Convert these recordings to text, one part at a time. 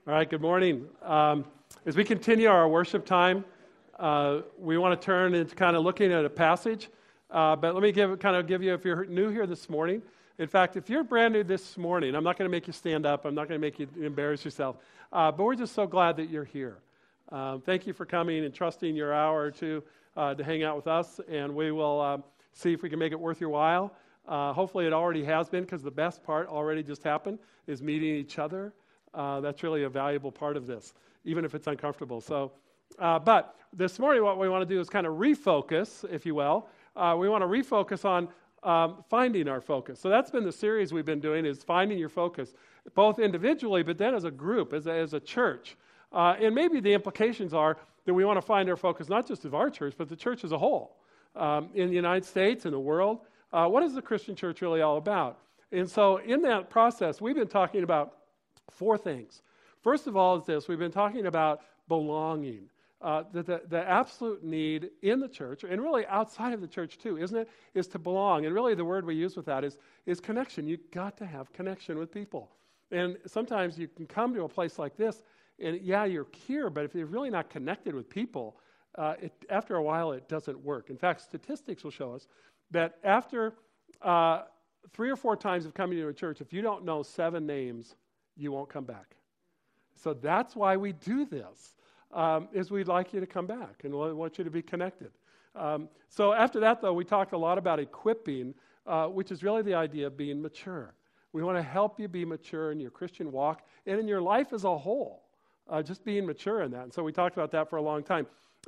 All right, good morning. As we continue our worship time, we want to turn into kind of looking at a passage. But let me give you, if you're new here this morning, in fact, if you're brand new this morning, I'm not going to make you stand up. I'm not going to make you embarrass yourself. But we're just so glad that you're here. Thank you for coming and trusting your hour or two to hang out with us. And we will see if we can make it worth your while. Hopefully it already has been, because the best part already just happened is meeting each other. That's really a valuable part of this, even if it's uncomfortable. But this morning what we want to do is kind of refocus, if you will. We want to refocus on finding our focus. So that's been the series we've been doing, is finding your focus, both individually, but then as a group, as a church. And maybe the implications are that we want to find our focus, not just of our church, but the church as a whole. In the United States, in the world, what is the Christian church really all about? And so in that process, we've been talking about four things. First of all is this: we've been talking about belonging, the absolute need in the church, and really outside of the church too, isn't it, is to belong. And really the word we use with that is connection. You've got to have connection with people. And sometimes you can come to a place like this, and yeah, you're here, but if you're really not connected with people, after a while it doesn't work. In fact, statistics will show us that after 3 or 4 times of coming to a church, if you don't know 7 names, you won't come back. So that's why we do this, is we'd like you to come back, and we want you to be connected. So after that, though, we talked a lot about equipping, which is really the idea of being mature. We want to help you be mature in your Christian walk and in your life as a whole, just being mature in that. And so we talked about that for a long time.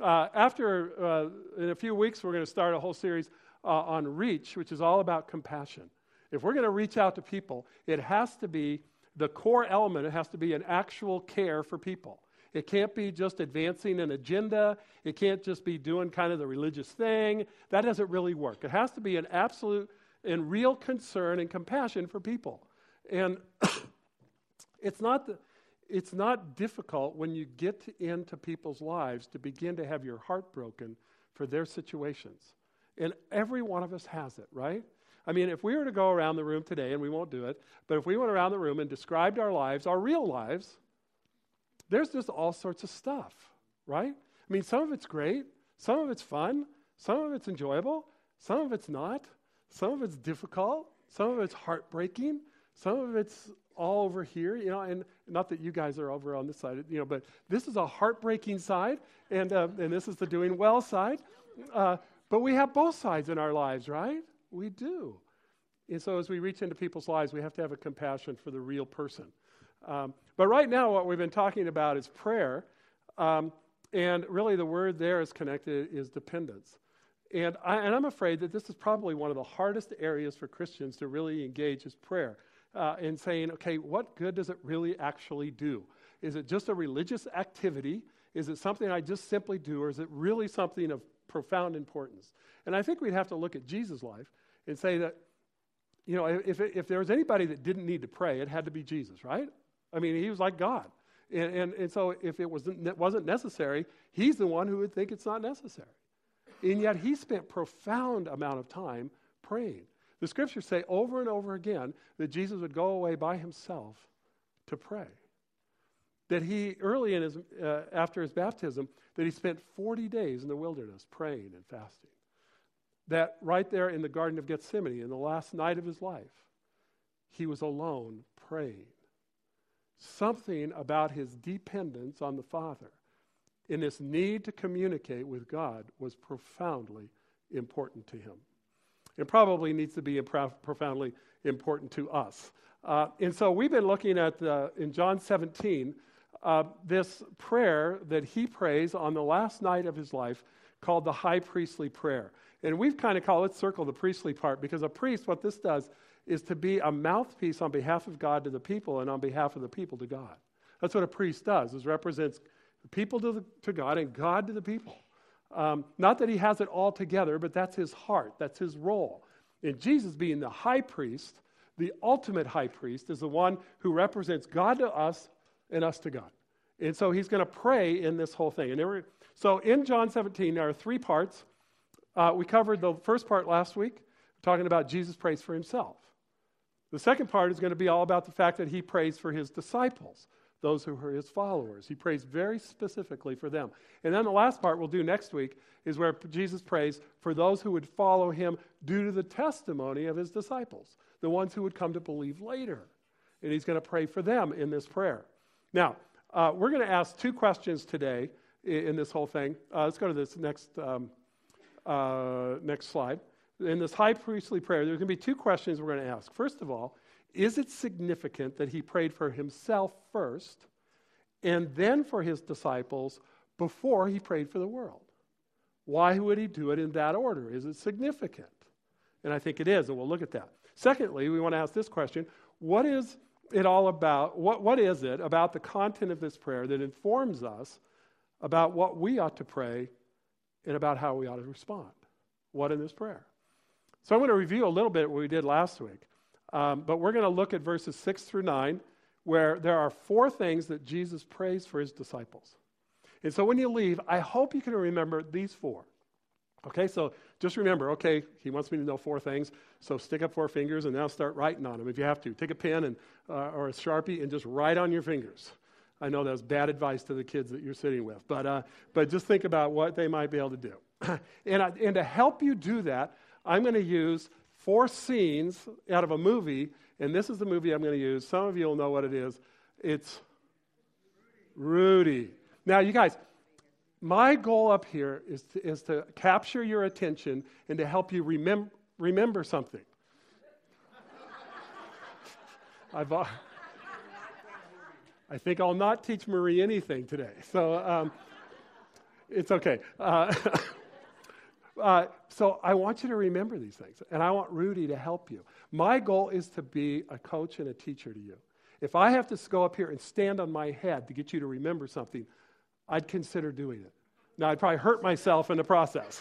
In a few weeks, we're going to start a whole series on reach, which is all about compassion. If we're going to reach out to people, it has to be the core element. It has to be an actual care for people. It can't be just advancing an agenda. It can't just be doing kind of the religious thing. That doesn't really work. It has to be an absolute and real concern and compassion for people. And it's not difficult when you get into people's lives to begin to have your heart broken for their situations. And every one of us has it, right? I mean, if we were to go around the room today, and we won't do it, but if we went around the room and described our lives, our real lives, there's just all sorts of stuff, right? I mean, some of it's great, some of it's fun, some of it's enjoyable, some of it's not, some of it's difficult, some of it's heartbreaking, some of it's all over here, and not that you guys are over on this side, but this is a heartbreaking side, and this is the doing well side. But we have both sides in our lives, right? We do. And so as we reach into people's lives, we have to have a compassion for the real person. But right now, what we've been talking about is prayer. And really the word there is connected is dependence. And I'm afraid that this is probably one of the hardest areas for Christians to really engage is prayer. In saying, okay, what good does it really actually do? Is it just a religious activity? Is it something I just simply do? Or is it really something of profound importance? And I think we'd have to look at Jesus' life and say that, if there was anybody that didn't need to pray, it had to be Jesus, right? I mean, he was like God. And so if it wasn't necessary, he's the one who would think it's not necessary. And yet he spent profound amount of time praying. The scriptures say over and over again that Jesus would go away by himself to pray. That he, early in his, after his baptism, that he spent 40 days in the wilderness praying and fasting. That right there in the Garden of Gethsemane, in the last night of his life, he was alone praying. Something about his dependence on the Father and this need to communicate with God was profoundly important to him. It probably needs to be profoundly important to us. And so we've been looking at, in John 17, this prayer that he prays on the last night of his life called the high priestly prayer. And we've kind of let's circle the priestly part, because a priest, what this does is to be a mouthpiece on behalf of God to the people and on behalf of the people to God. That's what a priest does, is represents the people to God and God to the people. Not that he has it all together, but that's his heart, that's his role. And Jesus being the high priest, the ultimate high priest, is the one who represents God to us and us to God. And so he's going to pray in this whole thing. So in John 17, there are 3 parts. We covered the first part last week, talking about Jesus prays for himself. The second part is going to be all about the fact that he prays for his disciples. those who are his followers. He prays very specifically for them. And then the last part we'll do next week is where Jesus prays for those who would follow him due to the testimony of his disciples, the ones who would come to believe later. And he's going to pray for them in this prayer. Now, we're going to ask two questions today in this whole thing. Let's go to this next slide. In this high priestly prayer, there's going to be two questions we're going to ask. First of all, is it significant that he prayed for himself first and then for his disciples before he prayed for the world? Why would he do it in that order? Is it significant? And I think it is, and we'll look at that. Secondly, we want to ask this question: what is it all about? What is it about the content of this prayer that informs us about what we ought to pray and about how we ought to respond? What in this prayer? So I'm going to review a little bit what we did last week. But we're going to look at verses 6 through 9, where there are four things that Jesus prays for his disciples. And so when you leave, I hope you can remember these four. Okay, so just remember, okay, he wants me to know four things, so stick up four fingers and now start writing on them if you have to. Take a pen and or a Sharpie and just write on your fingers. I know that's bad advice to the kids that you're sitting with, but just think about what they might be able to do. And to help you do that, I'm going to use four scenes out of a movie, and this is the movie I'm going to use. Some of you will know what it is. It's Rudy. Now, you guys, my goal up here is to capture your attention and to help you remember something. I think I'll not teach Marie anything today, so it's okay. So I want you to remember these things, and I want Rudy to help you. My goal is to be a coach and a teacher to you. If I have to go up here and stand on my head to get you to remember something, I'd consider doing it. Now, I'd probably hurt myself in the process,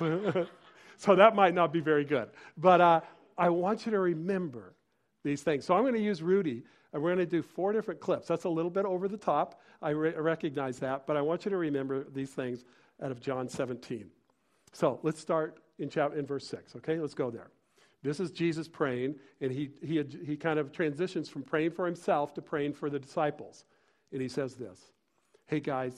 so that might not be very good. But I want you to remember these things. So I'm going to use Rudy, and we're going to do four different clips. That's a little bit over the top. I recognize that, but I want you to remember these things out of John 17. So let's start in verse 6, okay? Let's go there. This is Jesus praying, and he kind of transitions from praying for himself to praying for the disciples. And he says this: hey guys,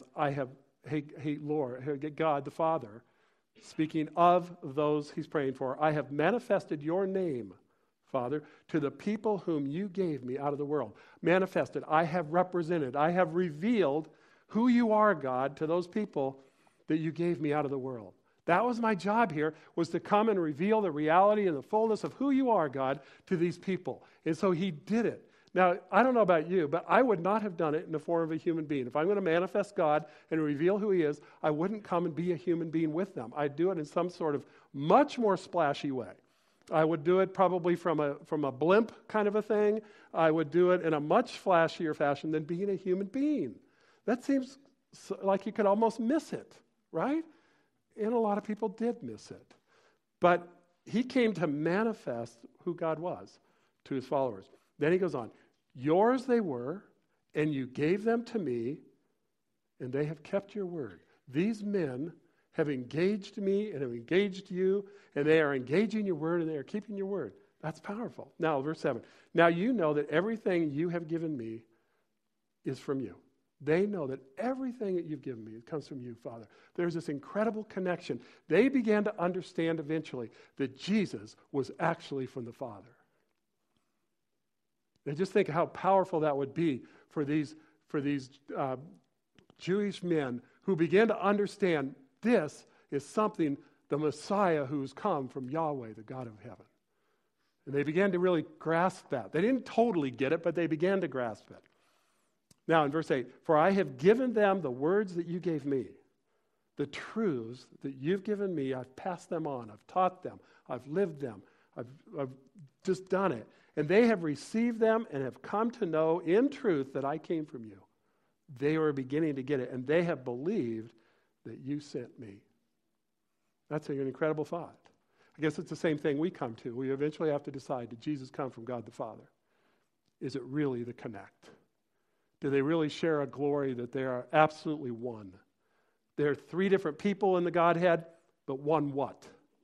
hey Lord, God the Father, speaking of those he's praying for, I have manifested your name, Father, to the people whom you gave me out of the world. Manifested, I have represented, I have revealed who you are, God, to those people that you gave me out of the world. That was my job here, was to come and reveal the reality and the fullness of who you are, God, to these people. And so he did it. Now, I don't know about you, but I would not have done it in the form of a human being. If I'm going to manifest God and reveal who he is, I wouldn't come and be a human being with them. I'd do it in some sort of much more splashy way. I would do it probably from a blimp kind of a thing. I would do it in a much flashier fashion than being a human being. That seems like you could almost miss it, right? And a lot of people did miss it. But he came to manifest who God was to his followers. Then he goes on, yours they were, and you gave them to me, and they have kept your word. These men have engaged me and have engaged you, and they are engaging your word, and they are keeping your word. That's powerful. Now, verse 7. Now you know that everything you have given me is from you. They know that everything that you've given me comes from you, Father. There's this incredible connection. They began to understand eventually that Jesus was actually from the Father. They just think how powerful that would be for these Jewish men who began to understand this is something, the Messiah who's come from Yahweh, the God of heaven. And they began to really grasp that. They didn't totally get it, but they began to grasp it. Now in verse 8, for I have given them the words that you gave me, the truths that you've given me, I've passed them on, I've taught them, I've lived them, I've just done it. And they have received them and have come to know in truth that I came from you. They were beginning to get it, and they have believed that you sent me. That's an incredible thought. I guess it's the same thing we come to. We eventually have to decide, did Jesus come from God the Father? Is it really the connect? Do they really share a glory that they are absolutely one? There are three different people in the Godhead, but one what?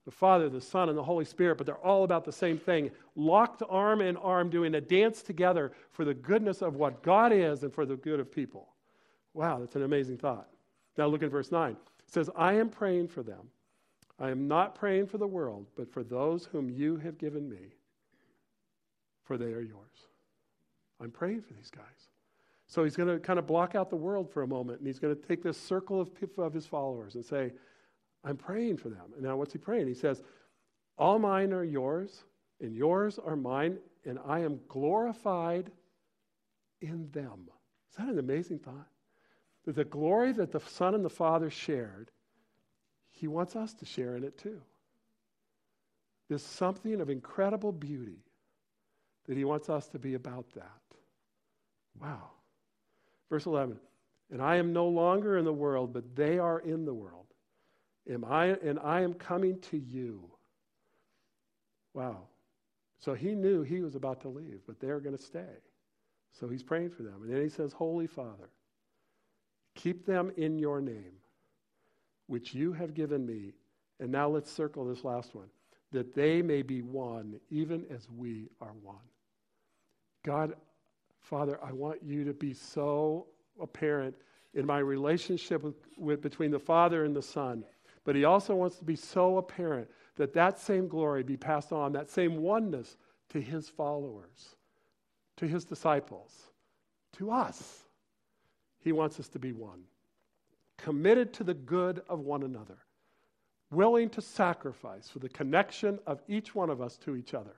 The Father, the Son, and the Holy Spirit, but they're all about the same thing. Locked arm in arm, doing a dance together for the goodness of what God is and for the good of people. Wow, that's an amazing thought. Now look at verse 9. It says, I am praying for them. I am not praying for the world, but for those whom you have given me, for they are yours. I'm praying for these guys. So he's going to kind of block out the world for a moment, and he's going to take this circle of his followers and say, I'm praying for them. And now what's he praying? He says, all mine are yours, and yours are mine, and I am glorified in them. Is that an amazing thought? That the glory that the Son and the Father shared, he wants us to share in it too. There's something of incredible beauty that he wants us to be about that. Wow. Verse 11, and I am no longer in the world, but they are in the world. And I am coming to you. Wow. So he knew he was about to leave, but they're going to stay. So he's praying for them. And then he says, Holy Father, keep them in your name, which you have given me. And now let's circle this last one. That they may be one, even as we are one. God, Father, I want you to be so apparent in my relationship between the Father and the Son. But he also wants to be so apparent that that same glory be passed on, that same oneness to his followers, to his disciples, to us. He wants us to be one, committed to the good of one another, willing to sacrifice for the connection of each one of us to each other.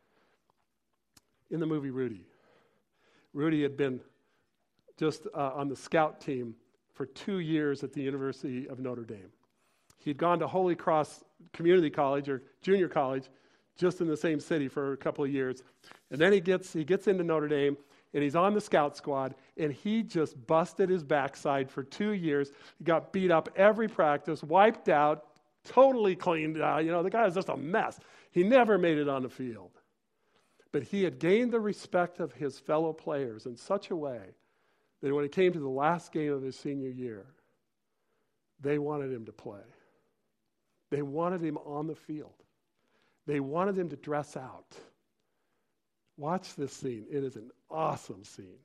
In the movie Rudy had been just on the scout team for 2 years at the University of Notre Dame. He'd gone to Holy Cross Community College or junior college just in the same city for a couple of years. And then he gets into Notre Dame, and he's on the scout squad, and he just busted his backside for 2 years. He got beat up every practice, wiped out, totally cleaned out. The guy was just a mess. He never made it on the field. But he had gained the respect of his fellow players in such a way that when it came to the last game of his senior year, they wanted him to play. They wanted him on the field. They wanted him to dress out. Watch this scene. It is an awesome scene.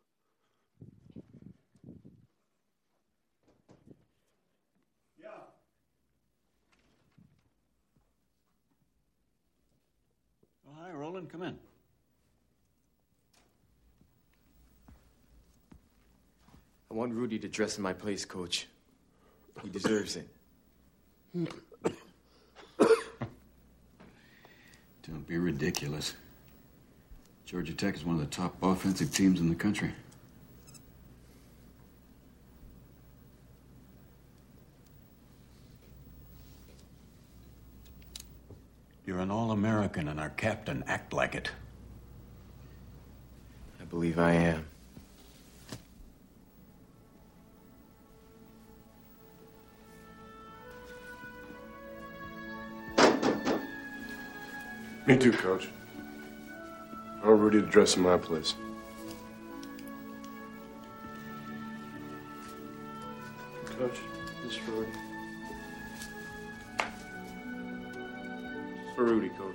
Yeah. Oh, hi, Roland. Come in. I want Rudy to dress in my place, Coach. He deserves it. Don't be ridiculous. Georgia Tech is one of the top offensive teams in the country. You're an All-American, and our captain act like it. I believe I am. Me too, Coach. I want Rudy to dress in my place. Coach, this is for Rudy. This is for Rudy, Coach.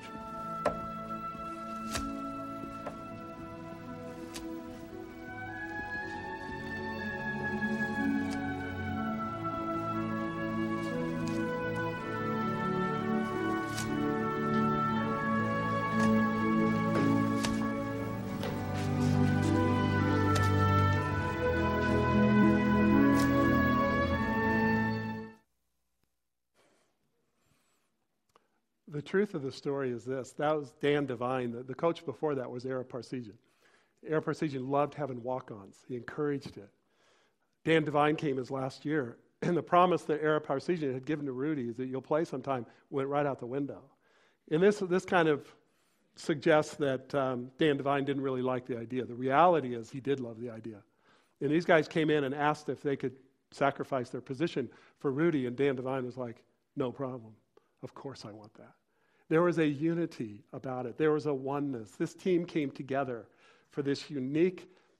The truth of the story is this. That was Dan Devine. The coach before that was Ara Parseghian. Ara Parseghian loved having walk-ons. He encouraged it. Dan Devine came his last year, and the promise that Ara Parseghian had given to Rudy is that you'll play sometime went right out the window. And this kind of suggests that Dan Devine didn't really like the idea. The reality is he did love the idea. And these guys came in and asked if they could sacrifice their position for Rudy, and Dan Devine was like, no problem. Of course I want that. There was a unity about it. There was a oneness. This team came together for this unique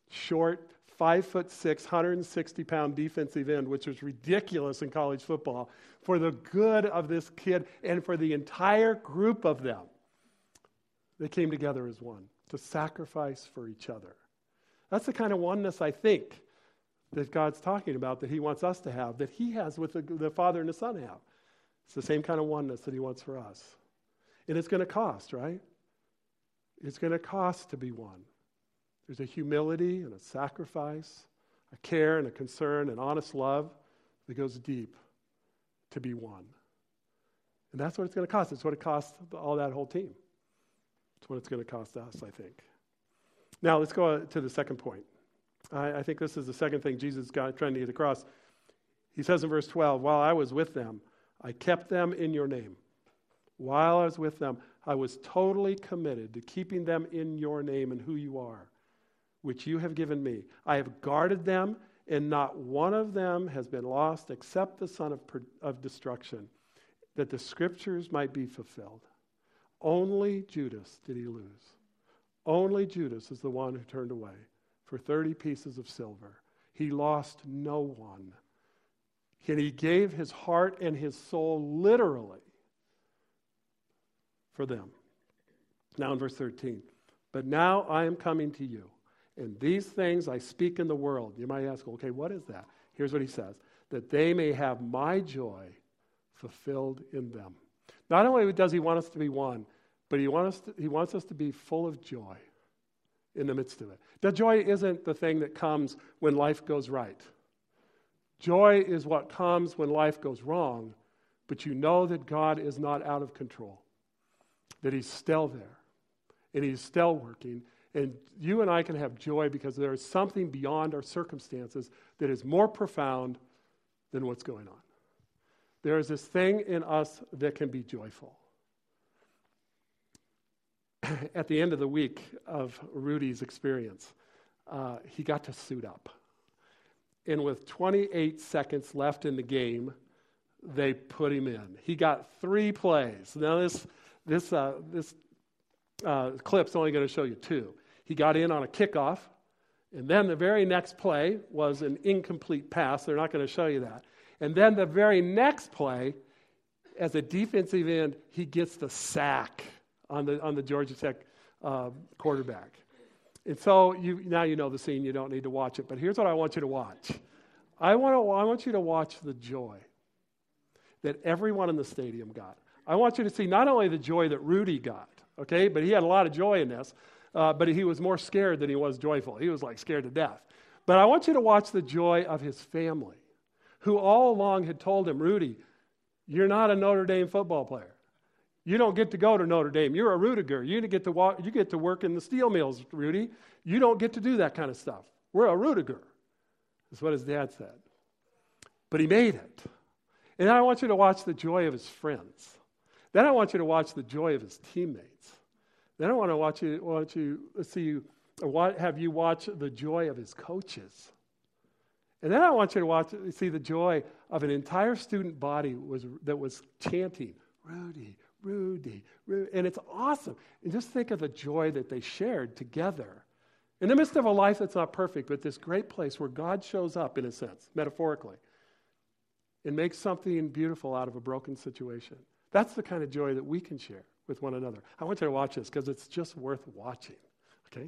short, 5'6", 160-pound defensive end, which was ridiculous in college football, for the good of this kid and for the entire group of them. They came together as one to sacrifice for each other. That's the kind of oneness, I think, that God's talking about, that he wants us to have, that he has with the Father and the Son have. It's the same kind of oneness that he wants for us. And it's going to cost, right? It's going to cost to be one. There's a humility and a sacrifice, a care and a concern, and honest love that goes deep to be one. And that's what it's going to cost. It's what it cost all that whole team. It's what it's going to cost us, I think. Now, let's go to the second point. I think this is the second thing Jesus is trying to get across. He says in verse 12, while I was with them, I kept them in your name. While I was with them, I was totally committed to keeping them in your name and who you are, which you have given me. I have guarded them, and not one of them has been lost except the son of destruction, that the scriptures might be fulfilled. Only Judas did he lose. Only Judas is the one who turned away for 30 pieces of silver. He lost no one. And he gave his heart and his soul literally for them. Now in verse 13, but now I am coming to you, and these things I speak in the world. You might ask, okay, what is that? Here's what he says, that they may have my joy fulfilled in them. Not only does he want us to be one, but he wants us to be full of joy in the midst of it. That joy isn't the thing that comes when life goes right. Joy is what comes when life goes wrong, but you know that God is not out of control, that he's still there, and he's still working. And you and I can have joy because there is something beyond our circumstances that is more profound than what's going on. There is this thing in us that can be joyful. At the end of the week of Rudy's experience, he got to suit up. And with 28 seconds left in the game, they put him in. He got 3 plays. Now this clip's only going to show you 2. He got in on a kickoff, and then the very next play was an incomplete pass. They're not going to show you that. And then the very next play, as a defensive end, he gets the sack on the Georgia Tech quarterback. And so now you know the scene. You don't need to watch it. But here's what I want you to watch. I want you to watch the joy that everyone in the stadium got. I want you to see not only the joy that Rudy got, okay, but he had a lot of joy in this, but he was more scared than he was joyful. He was like scared to death. But I want you to watch the joy of his family, who all along had told him, Rudy, you're not a Notre Dame football player. You don't get to go to Notre Dame. You're a Rudiger. You get to work in the steel mills, Rudy. You don't get to do that kind of stuff. We're a Rudiger. That's what his dad said. But he made it. And then I want you to watch the joy of his friends. Then I want you to watch the joy of his teammates. Then I want to have you watch the joy of his coaches. And then I want you to see the joy of an entire student body that was chanting, Rudy, Rudy, Rudy. And it's awesome. And just think of the joy that they shared together. In the midst of a life that's not perfect, but this great place where God shows up, in a sense, metaphorically, and makes something beautiful out of a broken situation. That's the kind of joy that we can share with one another. I want you to watch this because it's just worth watching. Okay?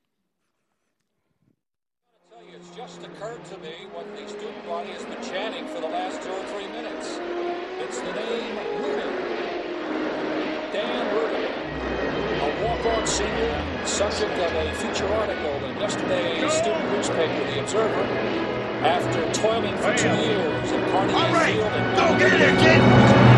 It's just occurred to me what the student body has been chanting for the last 2 or 3 minutes. It's the name Rudy. Dan Rudy, a walk-on senior, subject of a feature article in yesterday's student newspaper, The Observer, after toiling for 2 years in Carnegie Field. Go get it, kid!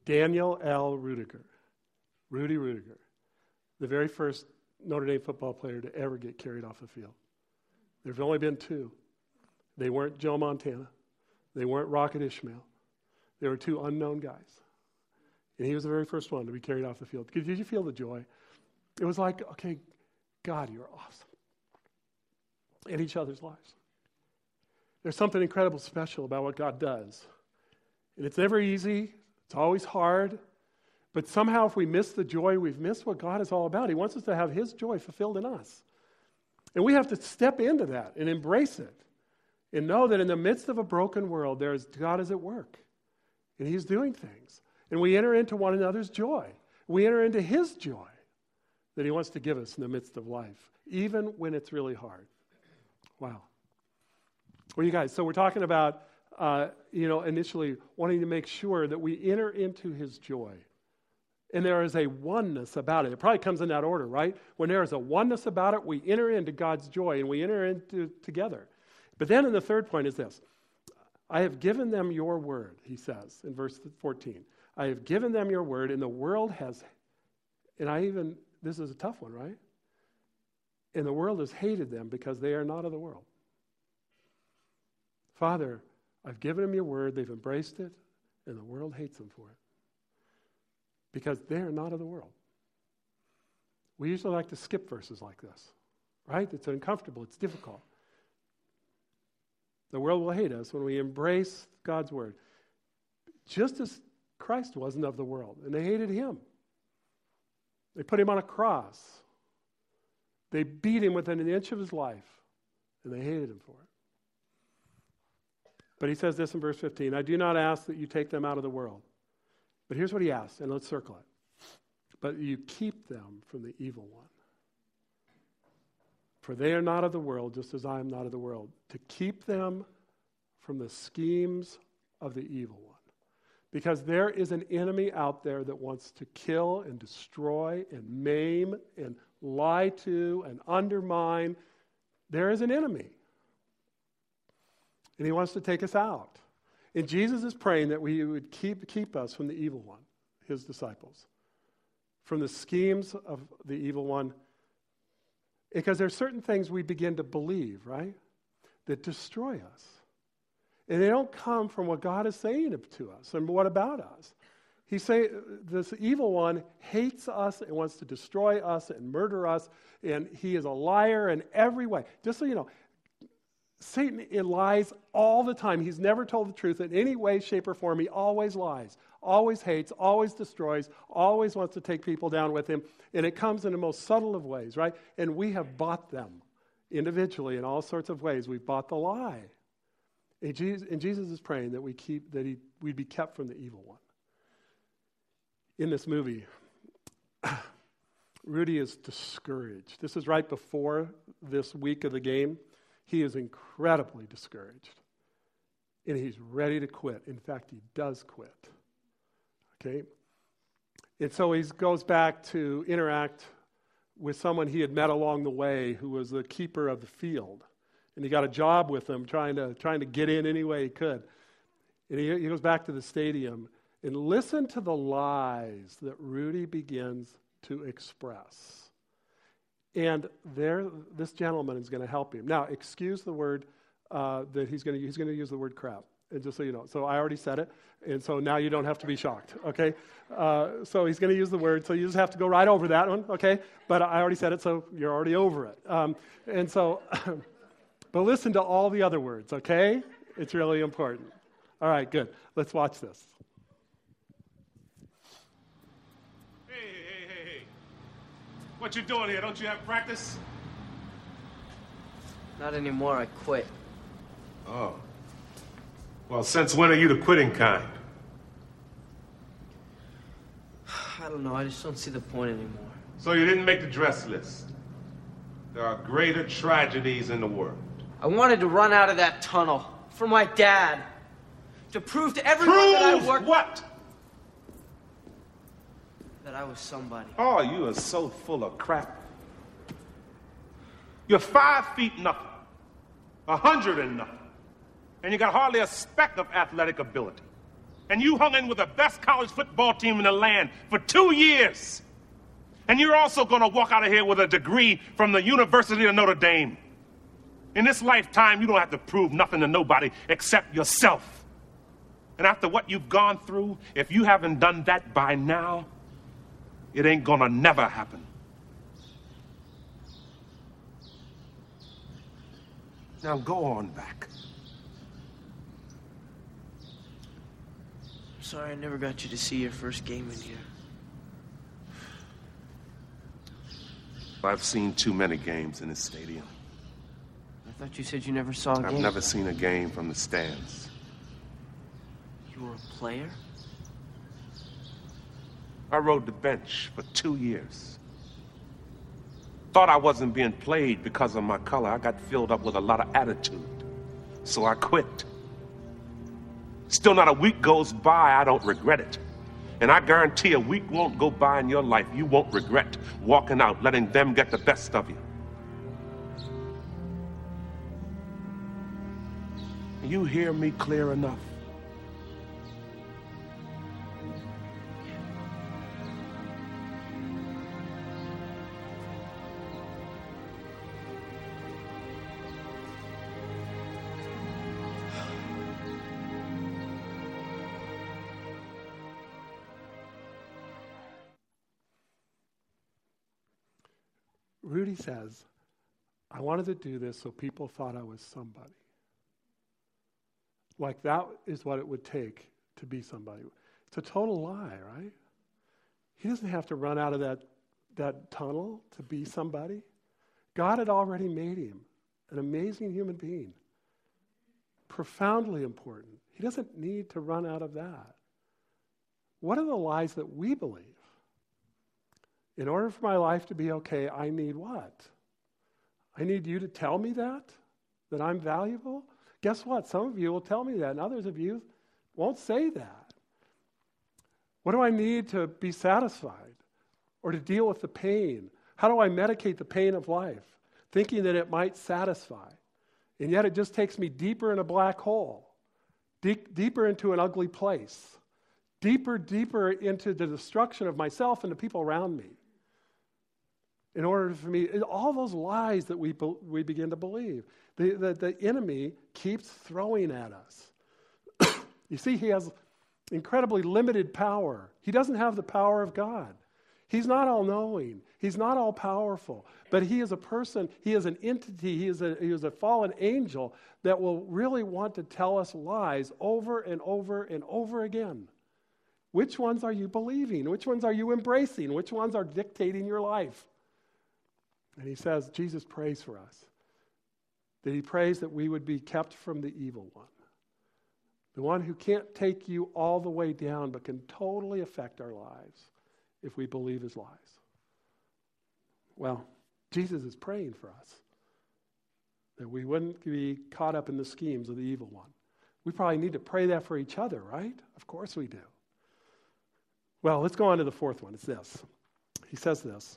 Daniel L. Rudiger. Rudy Rudiger. The very first Notre Dame football player to ever get carried off the field. There's only been 2. They weren't Joe Montana. They weren't Rocket Ishmael. They were 2 unknown guys. And he was the very first one to be carried off the field. Did you feel the joy? It was like, okay, God, you're awesome. In each other's lives. There's something incredible special about what God does. And it's never easy. It's always hard. But somehow if we miss the joy, we've missed what God is all about. He wants us to have his joy fulfilled in us. And we have to step into that and embrace it. And know that in the midst of a broken world, God is at work. And he's doing things. And we enter into one another's joy. We enter into his joy that he wants to give us in the midst of life, even when it's really hard. Wow. Well, you guys, so we're talking about, initially wanting to make sure that we enter into his joy. And there is a oneness about it. It probably comes in that order, right? When there is a oneness about it, we enter into God's joy and we enter into together. But then in the third point is this. I have given them your word, he says in verse 14. I have given them your word, and the world has, this is a tough one, right? And the world has hated them because they are not of the world. Father, I've given them your word, they've embraced it, and the world hates them for it. Because they are not of the world. We usually like to skip verses like this, right? It's uncomfortable, it's difficult. The world will hate us when we embrace God's word. Just as Christ wasn't of the world, and they hated him. They put him on a cross. They beat him within an inch of his life, and they hated him for it. But he says this in verse 15, I do not ask that you take them out of the world. But here's what he asks, and let's circle it. But you keep them from the evil one. For they are not of the world, just as I am not of the world. To keep them from the schemes of the evil one. Because there is an enemy out there that wants to kill and destroy and maim and lie to and undermine. There is an enemy. And he wants to take us out. And Jesus is praying that we would keep us from the evil one, his disciples. From the schemes of the evil one. Because there's certain things we begin to believe, right? That destroy us. And they don't come from what God is saying to us and what about us. He's saying this evil one hates us and wants to destroy us and murder us. And he is a liar in every way. Just so you know, Satan lies all the time. He's never told the truth in any way, shape, or form. He always lies, always hates, always destroys, always wants to take people down with him. And it comes in the most subtle of ways, right? And we have bought them individually in all sorts of ways. We've bought the lie. And Jesus is praying that we'd be kept from the evil one. In this movie, Rudy is discouraged. This is right before this week of the game. He is incredibly discouraged. And he's ready to quit. In fact, he does quit. Okay? And so he goes back to interact with someone he had met along the way who was the keeper of the field. And he got a job with him trying to get in any way he could. And he goes back to the stadium and listen to the lies that Rudy begins to express. And this gentleman is going to help him. Now, excuse the word that he's going to use the word crap. And just so you know. So I already said it. And so now you don't have to be shocked. Okay? So he's going to use the word. So you just have to go right over that one. Okay? But I already said it, so you're already over it. And so, but listen to all the other words. Okay? It's really important. All right, good. Let's watch this. Hey. What you doing here? Don't you have practice? Not anymore. I quit. Oh. Well, since when are you the quitting kind? I don't know. I just don't see the point anymore. So you didn't make the dress list. There are greater tragedies in the world. I wanted to run out of that tunnel for my dad. To prove to everyone that I worked... what? That I was somebody. Oh, you are so full of crap. You're 5 feet nothing. 100 and nothing. And you got hardly a speck of athletic ability. And you hung in with the best college football team in the land for 2 years. And you're also going to walk out of here with a degree from the University of Notre Dame. In this lifetime, you don't have to prove nothing to nobody except yourself. And after what you've gone through, if you haven't done that by now, it ain't going to never happen. Now go on back. Sorry I never got you to see your first game in here. I've seen too many games in this stadium. I thought you said you never saw a game. I've never seen a game from the stands. You were a player? I rode the bench for 2 years. Thought I wasn't being played because of my color. I got filled up with a lot of attitude. So I quit. Still not a week goes by, I don't regret it. And I guarantee a week won't go by in your life you won't regret walking out, letting them get the best of you. You hear me clear enough? Rudy says, I wanted to do this so people thought I was somebody. Like that is what it would take to be somebody. It's a total lie, right? He doesn't have to run out of that tunnel to be somebody. God had already made him an amazing human being. Profoundly important. He doesn't need to run out of that. What are the lies that we believe? In order for my life to be okay, I need what? I need you to tell me that I'm valuable? Guess what? Some of you will tell me that, and others of you won't say that. What do I need to be satisfied or to deal with the pain? How do I medicate the pain of life, thinking that it might satisfy? And yet it just takes me deeper in a black hole, deeper into an ugly place, deeper into the destruction of myself and the people around me. In order for me, all those lies that we begin to believe, the enemy keeps throwing at us. You see, he has incredibly limited power. He doesn't have the power of God. He's not all-knowing. He's not all-powerful. But he is a person, he is an entity, he is a fallen angel that will really want to tell us lies over and over and over again. Which ones are you believing? Which ones are you embracing? Which ones are dictating your life? And he says, Jesus prays for us. That he prays that we would be kept from the evil one. The one who can't take you all the way down, but can totally affect our lives if we believe his lies. Well, Jesus is praying for us. That we wouldn't be caught up in the schemes of the evil one. We probably need to pray that for each other, right? Of course we do. Well, let's go on to the fourth one. It's this. He says this.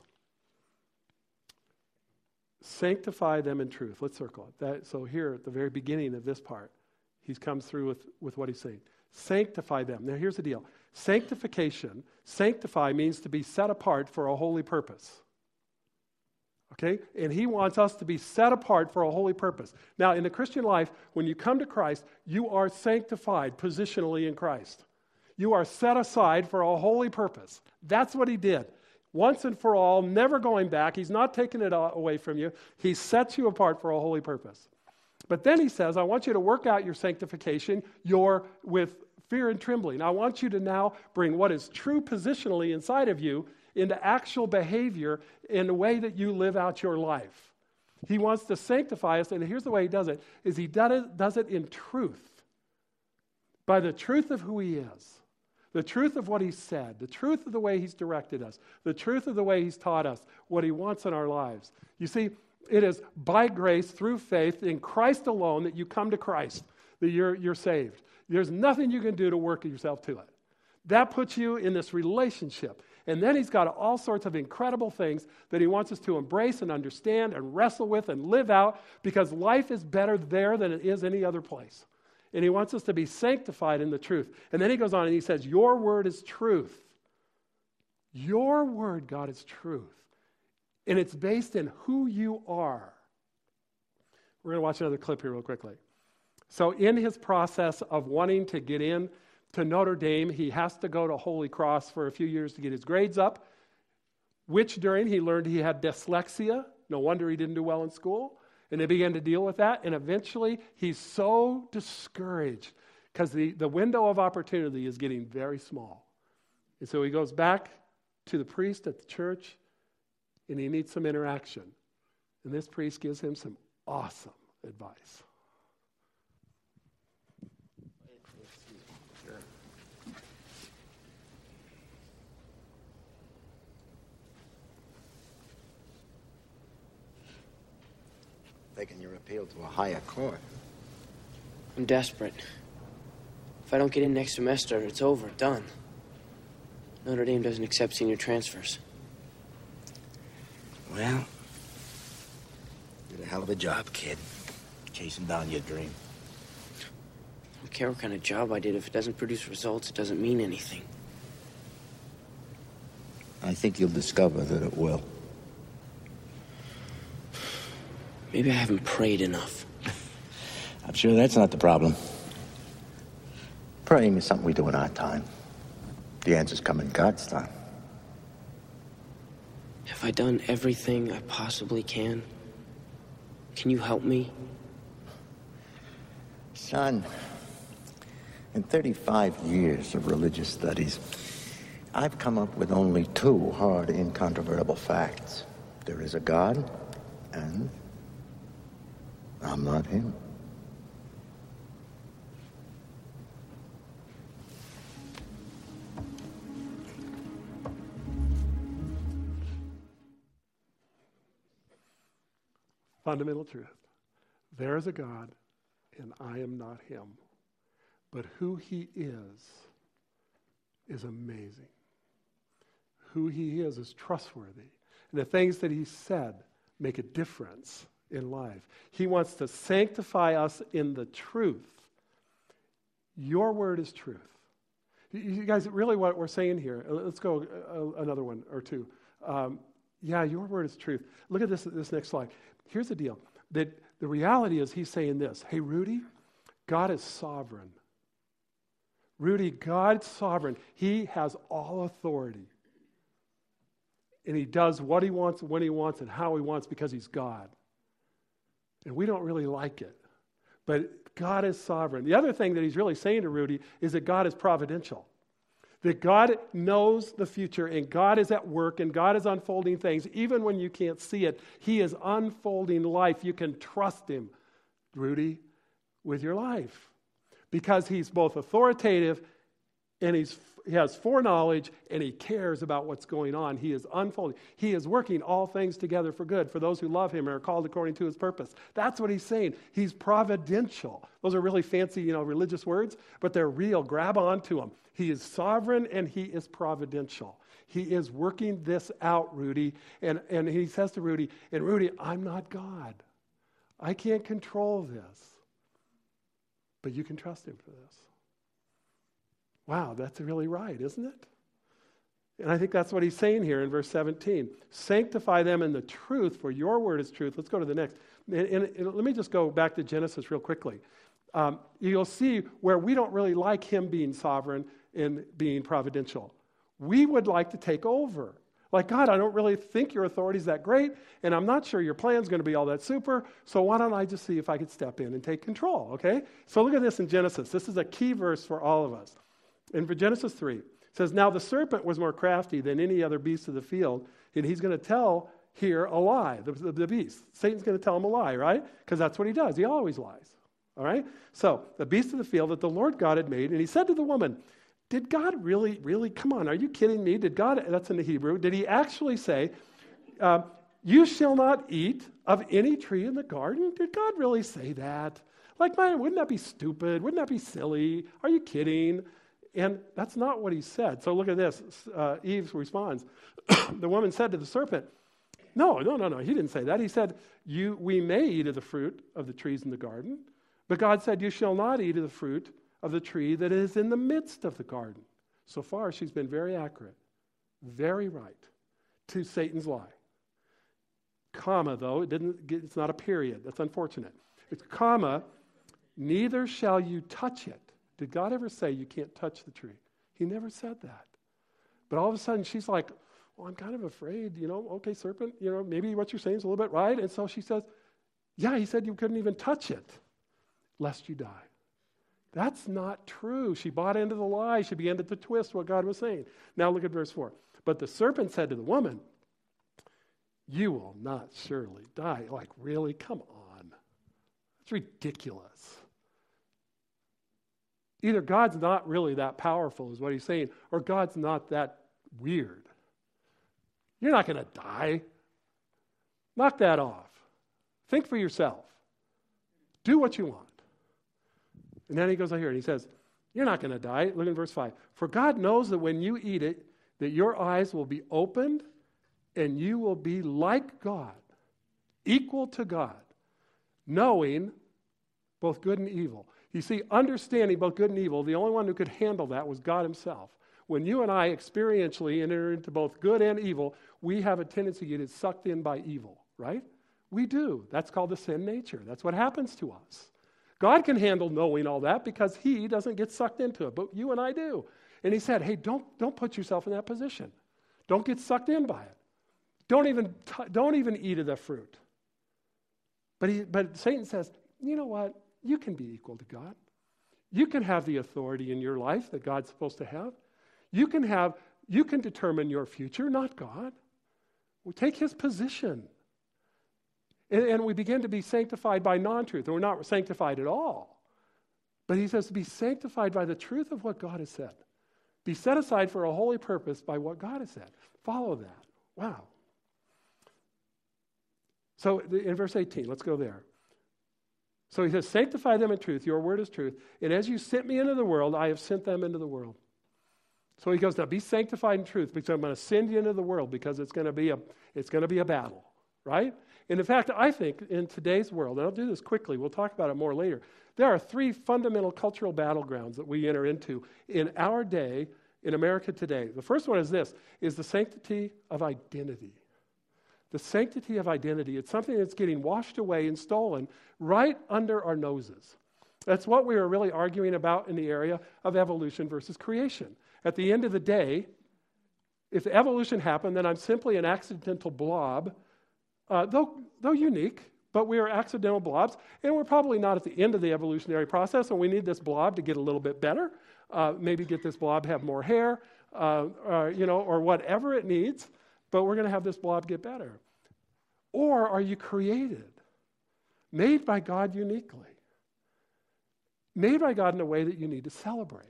Sanctify them in truth. Let's circle it. So here at the very beginning of this part, he comes through with what he's saying. Sanctify them. Now here's the deal. Sanctify means to be set apart for a holy purpose. Okay? And he wants us to be set apart for a holy purpose. Now in the Christian life, when you come to Christ, you are sanctified positionally in Christ. You are set aside for a holy purpose. That's what he did. Once and for all, never going back. He's not taking it away from you. He sets you apart for a holy purpose. But then he says, I want you to work out your sanctification with fear and trembling. I want you to now bring what is true positionally inside of you into actual behavior in the way that you live out your life. He wants to sanctify us, and here's the way he does it, is he does it in truth. By the truth of who he is. The truth of what he said, the truth of the way he's directed us, the truth of the way he's taught us, what he wants in our lives. You see, it is by grace, through faith, in Christ alone that you come to Christ, that you're saved. There's nothing you can do to work yourself to it. That puts you in this relationship. And then he's got all sorts of incredible things that he wants us to embrace and understand and wrestle with and live out, because life is better there than it is any other place. And he wants us to be sanctified in the truth. And then he goes on and he says, your word is truth. Your word, God, is truth. And it's based in who you are. We're going to watch another clip here real quickly. So in his process of wanting to get in to Notre Dame, he has to go to Holy Cross for a few years to get his grades up, which during he learned he had dyslexia. No wonder he didn't do well in school. And they began to deal with that. And eventually he's so discouraged because the window of opportunity is getting very small. And so he goes back to the priest at the church and he needs some interaction. And this priest gives him some awesome advice. Taking your appeal to a higher court. I'm desperate. If I don't get in next semester, it's over, done. Notre Dame doesn't accept senior transfers. Well, you did a hell of a job, kid. Chasing down your dream. I don't care what kind of job I did. If it doesn't produce results, it doesn't mean anything. I think you'll discover that it will. Maybe I haven't prayed enough. I'm sure that's not the problem. Praying is something we do in our time. The answers come in God's time. Have I done everything I possibly can? Can you help me? Son, in 35 years of religious studies, I've come up with only two hard, incontrovertible facts. There is a God, and I'm not him. Fundamental truth. There is a God, and I am not him. But who he is amazing. Who he is trustworthy. And the things that he said make a difference in life. He wants to sanctify us in the truth. Your word is truth. You guys, really what we're saying here, let's go another one or two. Your word is truth. Look at this next slide. Here's the deal. That the reality is he's saying this. Hey, Rudy, God is sovereign. Rudy, God's sovereign. He has all authority. And he does what he wants, when he wants, and how he wants because he's God. And we don't really like it. But God is sovereign. The other thing that he's really saying to Rudy is that God is providential. That God knows the future, and God is at work, and God is unfolding things. Even when you can't see it, he is unfolding life. You can trust him, Rudy, with your life. Because he's both authoritative, and he has foreknowledge, and he cares about what's going on. He is unfolding. He is working all things together for good for those who love him and are called according to his purpose. That's what he's saying. He's providential. Those are really fancy, religious words, but they're real. Grab onto them. He is sovereign and he is providential. He is working this out, Rudy. And he says to Rudy, and Rudy, I'm not God. I can't control this. But you can trust him for this. Wow, that's really right, isn't it? And I think that's what he's saying here in verse 17. Sanctify them in the truth, for your word is truth. Let's go to the next. And let me just go back to Genesis real quickly. You'll see where we don't really like him being sovereign and being providential. We would like to take over. Like, God, I don't really think your authority is that great, and I'm not sure your plan's going to be all that super, so why don't I just see if I could step in and take control, okay? So look at this in Genesis. This is a key verse for all of us. In Genesis 3, it says, now the serpent was more crafty than any other beast of the field, and he's going to tell here a lie, the beast. Satan's going to tell him a lie, right? Because that's what he does. He always lies, all right? So the beast of the field that the Lord God had made, and he said to the woman, did God really, come on, are you kidding me? Did God, that's in the Hebrew, did he actually say, you shall not eat of any tree in the garden? Did God really say that? Like, man, wouldn't that be stupid? Wouldn't that be silly? Are you kidding? And that's not what he said. So look at this. Eve responds. The woman said to the serpent, no, he didn't say that. He said, we may eat of the fruit of the trees in the garden, But God said, you shall not eat of the fruit of the tree that is in the midst of the garden. So far, she's been very accurate, very right to Satan's lie. Comma, though, it's not a period. That's unfortunate. It's comma, neither shall you touch it. Did God ever say you can't touch the tree? He never said that. But all of a sudden, she's like, well, I'm kind of afraid, okay, serpent, maybe what you're saying is a little bit right. And so she says, yeah, he said you couldn't even touch it, lest you die. That's not true. She bought into the lie. She began to twist what God was saying. Now look at verse 4. But the serpent said to the woman, you will not surely die. Like, really? Come on. It's ridiculous. Either God's not really that powerful, is what he's saying, or God's not that weird. You're not going to die. Knock that off. Think for yourself. Do what you want. And then he goes out here and he says, you're not going to die. Look at verse 5. For God knows that when you eat it, that your eyes will be opened and you will be like God, equal to God, knowing both good and evil. You see, understanding both good and evil, the only one who could handle that was God himself. When you and I experientially enter into both good and evil, we have a tendency to get sucked in by evil, right? We do. That's called the sin nature. That's what happens to us. God can handle knowing all that because he doesn't get sucked into it, but you and I do. And he said, hey, don't put yourself in that position. Don't get sucked in by it. Don't even eat of the fruit. But Satan says, you know what? You can be equal to God. You can have the authority in your life that God's supposed to have. You can determine your future, not God. We take his position. And we begin to be sanctified by non-truth. And we're not sanctified at all. But he says to be sanctified by the truth of what God has said. Be set aside for a holy purpose by what God has said. Follow that. Wow. So in verse 18, let's go there. So he says, sanctify them in truth. Your word is truth. And as you sent me into the world, I have sent them into the world. So he goes, now be sanctified in truth because I'm going to send you into the world because it's going to be a battle, right? And in fact, I think in today's world, and I'll do this quickly, we'll talk about it more later, there are three fundamental cultural battlegrounds that we enter into in our day, in America today. The first one is this, is the sanctity of identity. The sanctity of identity. It's something that's getting washed away and stolen right under our noses. That's what we were really arguing about in the area of evolution versus creation. At the end of the day, if evolution happened, then I'm simply an accidental blob, though unique, but we are accidental blobs, and we're probably not at the end of the evolutionary process, and we need this blob to get a little bit better, maybe get this blob have more hair, or whatever it needs, but we're going to have this blob get better. Or are you created, made by God uniquely, made by God in a way that you need to celebrate?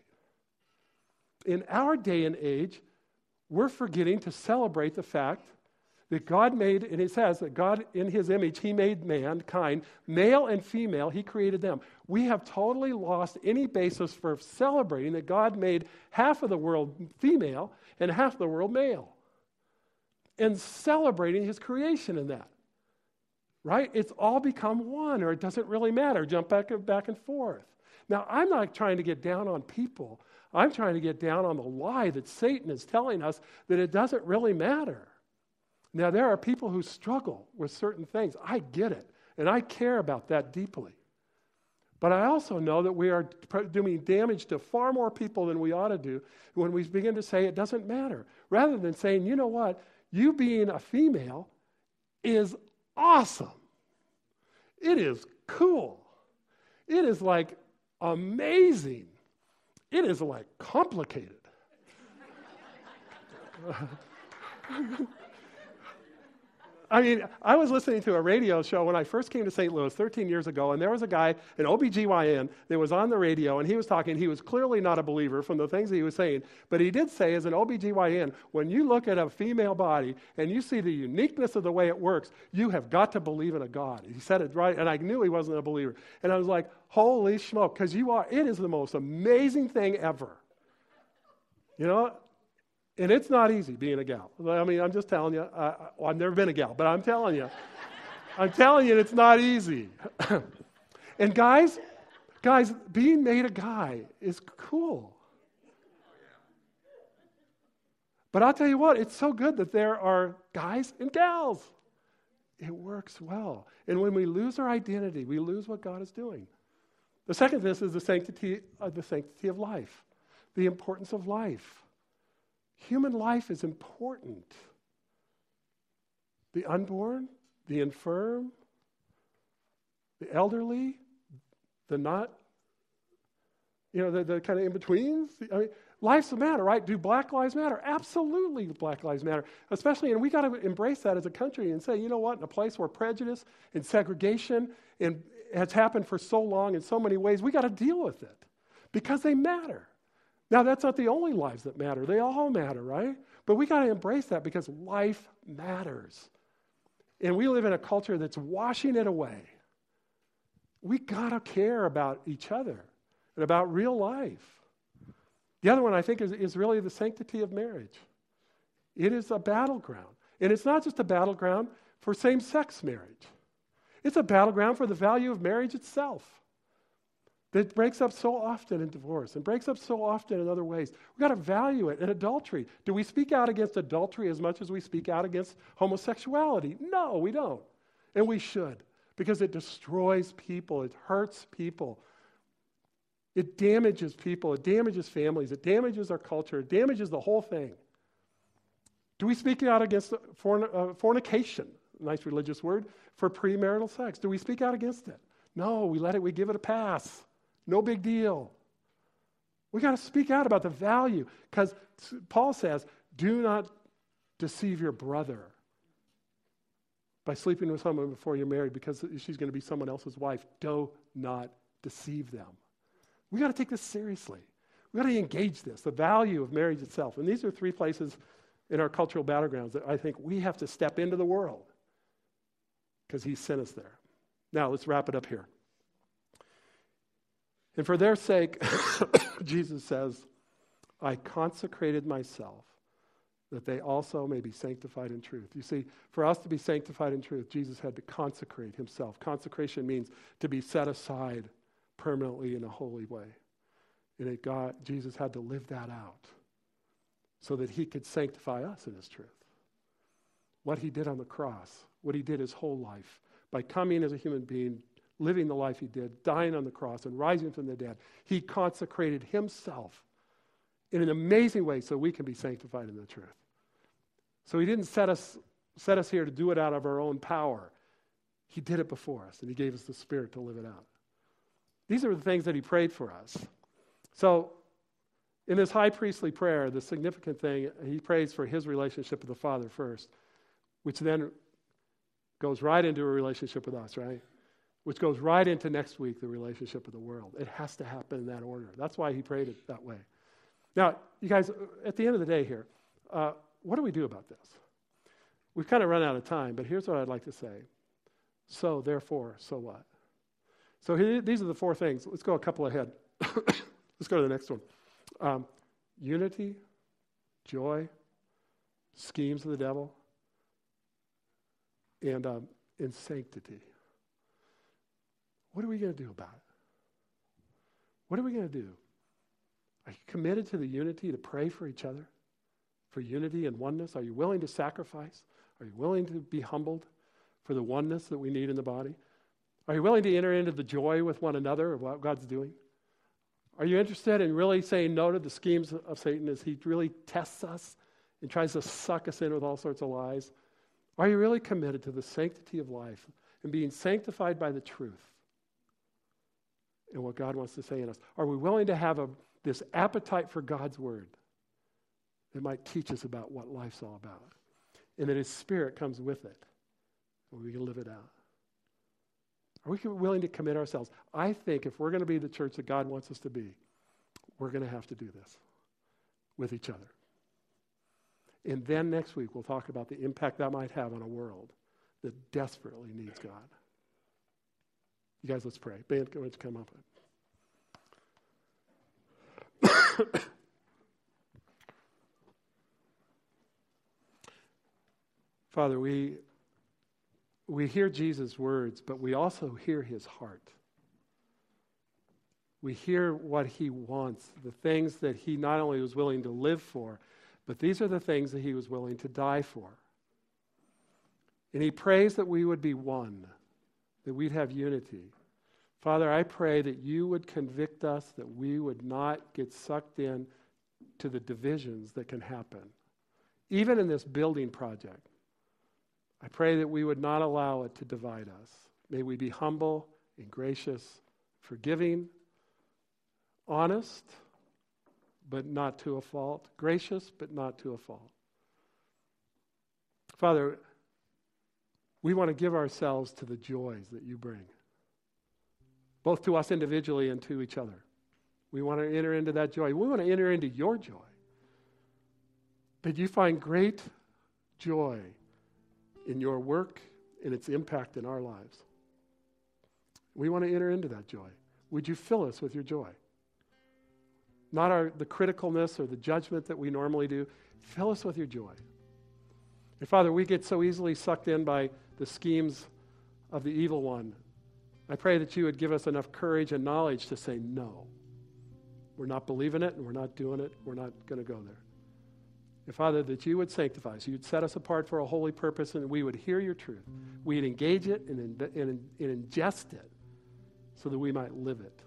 In our day and age, we're forgetting to celebrate the fact that God made, and it says that God, in his image, he made mankind, male and female, he created them. We have totally lost any basis for celebrating that God made half of the world female and half of the world male. And celebrating his creation in that. Right? It's all become one, or it doesn't really matter. Jump back and forth. Now, I'm not trying to get down on people. I'm trying to get down on the lie that Satan is telling us that it doesn't really matter. Now, there are people who struggle with certain things. I get it, and I care about that deeply. But I also know that we are doing damage to far more people than we ought to do when we begin to say it doesn't matter. Rather than saying, you know what, you being a female is awesome. It is cool. It is like amazing. It is like complicated. I mean, I was listening to a radio show when I first came to St. Louis 13 years ago, and there was a guy, an OBGYN, that was on the radio, and he was talking. He was clearly not a believer from the things he was saying, but he did say, as an OBGYN, when you look at a female body and you see the uniqueness of the way it works, you have got to believe in a God. He said it right, and I knew he wasn't a believer. And I was like, holy smoke, because it is the most amazing thing ever. You know? And it's not easy being a gal. I mean, I'm just telling you. I've never been a gal, but I'm telling you. It's not easy. And guys, Guys, being made a guy is cool. But I'll tell you what, it's so good that there are guys and gals. It works well. And when we lose our identity, we lose what God is doing. The second of this is the sanctity of life, the importance of life. Human life is important. The unborn, the infirm, the elderly, the not, the kind of in-betweens. I mean, life's a matter, right? Do Black Lives Matter? Absolutely Black Lives Matter. Especially, and we got to embrace that as a country and say, you know what, in a place where prejudice and segregation has happened for so long in so many ways, we got to deal with it because they matter. Now, that's not the only lives that matter. They all matter, right? But we got to embrace that because life matters. And we live in a culture that's washing it away. We got to care about each other and about real life. The other one, I think, is really the sanctity of marriage. It is a battleground. And it's not just a battleground for same-sex marriage. It's a battleground for the value of marriage itself that breaks up so often in divorce and breaks up so often in other ways. We've got to value it. And adultery. Do we speak out against adultery as much as we speak out against homosexuality? No, we don't. And we should, because it destroys people. It hurts people. It damages people. It damages families. It damages our culture. It damages the whole thing. Do we speak out against fornication, nice religious word, for premarital sex? Do we speak out against it? No, we give it a pass. No big deal. We got to speak out about the value, because Paul says, do not deceive your brother by sleeping with someone before you're married because she's going to be someone else's wife. Do not deceive them. We got to take this seriously. We got to engage this, the value of marriage itself. And these are three places in our cultural battlegrounds that I think we have to step into the world because he sent us there. Now, let's wrap it up here. And for their sake, Jesus says, I consecrated myself that they also may be sanctified in truth. You see, for us to be sanctified in truth, Jesus had to consecrate himself. Consecration means to be set aside permanently in a holy way. And Jesus had to live that out so that he could sanctify us in his truth. What he did on the cross, what he did his whole life, by coming as a human being, living the life he did, dying on the cross and rising from the dead, he consecrated himself in an amazing way so we can be sanctified in the truth. So he didn't set us here to do it out of our own power. He did it before us, and he gave us the Spirit to live it out. These are the things that he prayed for us. So in this high priestly prayer, the significant thing, he prays for his relationship with the Father first, which then goes right into a relationship with us, right? Which goes right into next week, the relationship with the world. It has to happen in that order. That's why he prayed it that way. Now, you guys, at the end of the day here, what do we do about this? We've kind of run out of time, but here's what I'd like to say. So, therefore, so what? So these are the four things. Let's go a couple ahead. Let's go to the next one. Unity, joy, schemes of the devil, and sanctity. What are we going to do about it? What are we going to do? Are you committed to the unity to pray for each other? For unity and oneness? Are you willing to sacrifice? Are you willing to be humbled for the oneness that we need in the body? Are you willing to enter into the joy with one another of what God's doing? Are you interested in really saying no to the schemes of Satan as he really tests us and tries to suck us in with all sorts of lies? Are you really committed to the sanctity of life and being sanctified by the truth and what God wants to say in us? Are we willing to have this appetite for God's word that might teach us about what life's all about, and that his Spirit comes with it and we can live it out? Are we willing to commit ourselves? I think if we're going to be the church that God wants us to be, we're going to have to do this with each other. And then next week, we'll talk about the impact that might have on a world that desperately needs God. You guys, let's pray. Band, why don't you come up? Father, we hear Jesus' words, but we also hear his heart. We hear what he wants, the things that he not only was willing to live for, but these are the things that he was willing to die for. And he prays that we would be one, that we'd have unity. Father, I pray that you would convict us, that we would not get sucked in to the divisions that can happen. Even in this building project, I pray that we would not allow it to divide us. May we be humble and gracious, forgiving, honest, but not to a fault, gracious, but not to a fault. Father, we want to give ourselves to the joys that you bring, both to us individually and to each other. We want to enter into that joy. We want to enter into your joy. That you find great joy in your work and its impact in our lives. We want to enter into that joy. Would you fill us with your joy? Not the criticalness or the judgment that we normally do. Fill us with your joy. And Father, we get so easily sucked in by the schemes of the evil one. I pray that you would give us enough courage and knowledge to say no. We're not believing it and we're not doing it. We're not going to go there. And Father, that you would sanctify us. You'd set us apart for a holy purpose and we would hear your truth. We'd engage it and ingest it so that we might live it.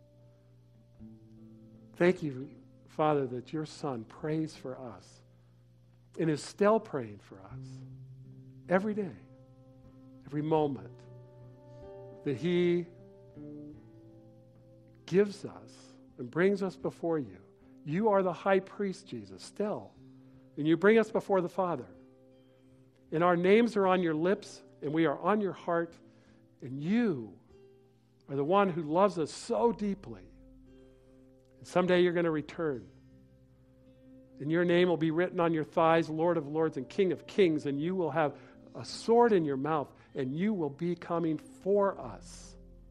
Thank you, Father, that your Son prays for us and is still praying for us every day, every moment, that he gives us and brings us before you. You are the high priest, Jesus, still. And you bring us before the Father. And our names are on your lips, and we are on your heart, and you are the one who loves us so deeply. And someday you're going to return. And your name will be written on your thighs, Lord of Lords and King of Kings, and you will have a sword in your mouth, and you will be coming for us.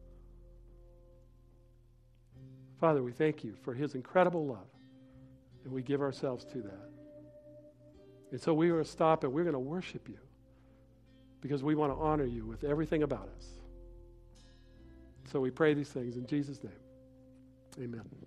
Father, we thank you for his incredible love, and we give ourselves to that. And so we are going to stop and we're going to worship you because we want to honor you with everything about us. So we pray these things in Jesus' name. Amen.